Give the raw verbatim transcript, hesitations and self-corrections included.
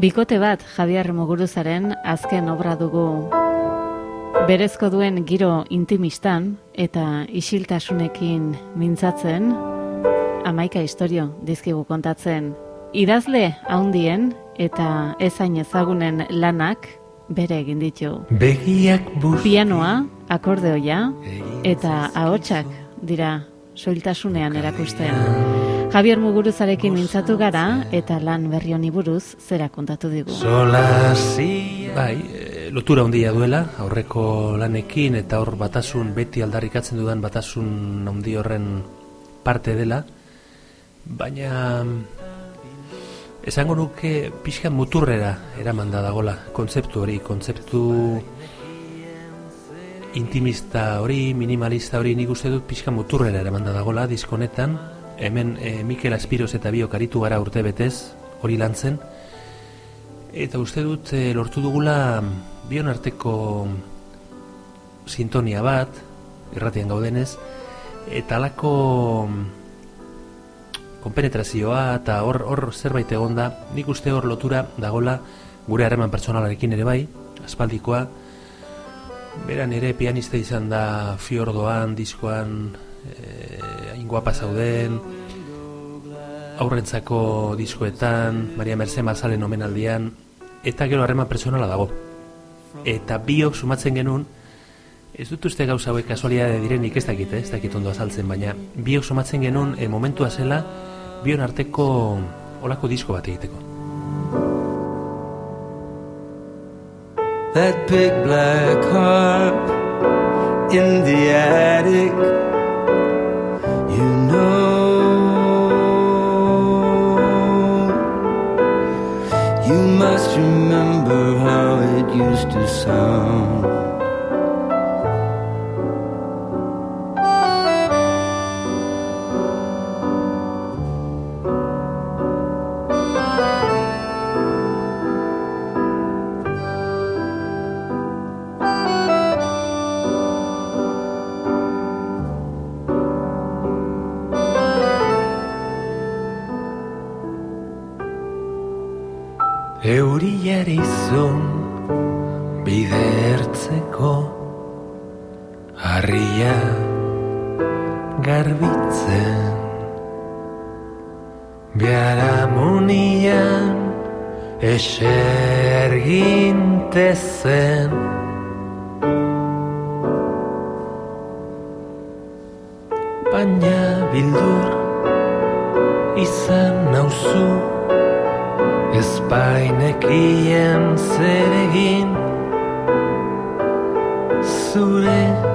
Bikote bat Javier Muguruzaren azken obra dugu. Berezko duen giro intimistan eta isiltasunekin mintzatzen, hamaika istorio dizkigu kontatzen. Idazle haundien eta ezain ezagunen lanak bere egin ditu. Begiak busti. Pianoa, akordeoia eta ahotsak dira soiltasunean erakusten. Javier Muguruzarekin mintzatu gara eta lan berri honi buruz zera kontatu digu. Bai, lotura handia duela aurreko lanekin eta hor batasun beti aldarrikatzen dudan batasun handi horren parte dela, baina esango nuke pixka muturrera eraman da dagola kontzeptu hori, kontzeptu intimista hori, minimalista hori, nik uste dut pixka muturrera eraman da dagola diskonetan. Hemen e, Mikel Aspiroz eta biok aritu gara urte betez, hori lan zen, eta uste dut e, lortu dugula bion arteko sintonia bat, irratian gaudenez, eta alako konpenetrazioa eta hor, hor zerbait egonda, nik uste hor lotura dagola gure harreman pertsonalarekin ere bai, aspaldikoa, beran ere pianista izan da Fiordoan, diskoan, hain guapa zauden, aurrentzako diskoetan, Maria Mercè Marzalen omenaldian, eta gero harreman pertsonala dago. Eta biok sumatzen genuen, ez dut uste gauza hauek kasualidade direnik ez dakit, ez dakit ondo azaltzen, baina biok sumatzen genuen e, momentua zela bion arteko olako disko bat egiteko. That big black harp in the attic, you know, you must remember how it used to sound. Euriari zun bide ertzeko harria garbitzen biharamunian esergintezen baina bildur izan nauzu ez bainekien zer egin zure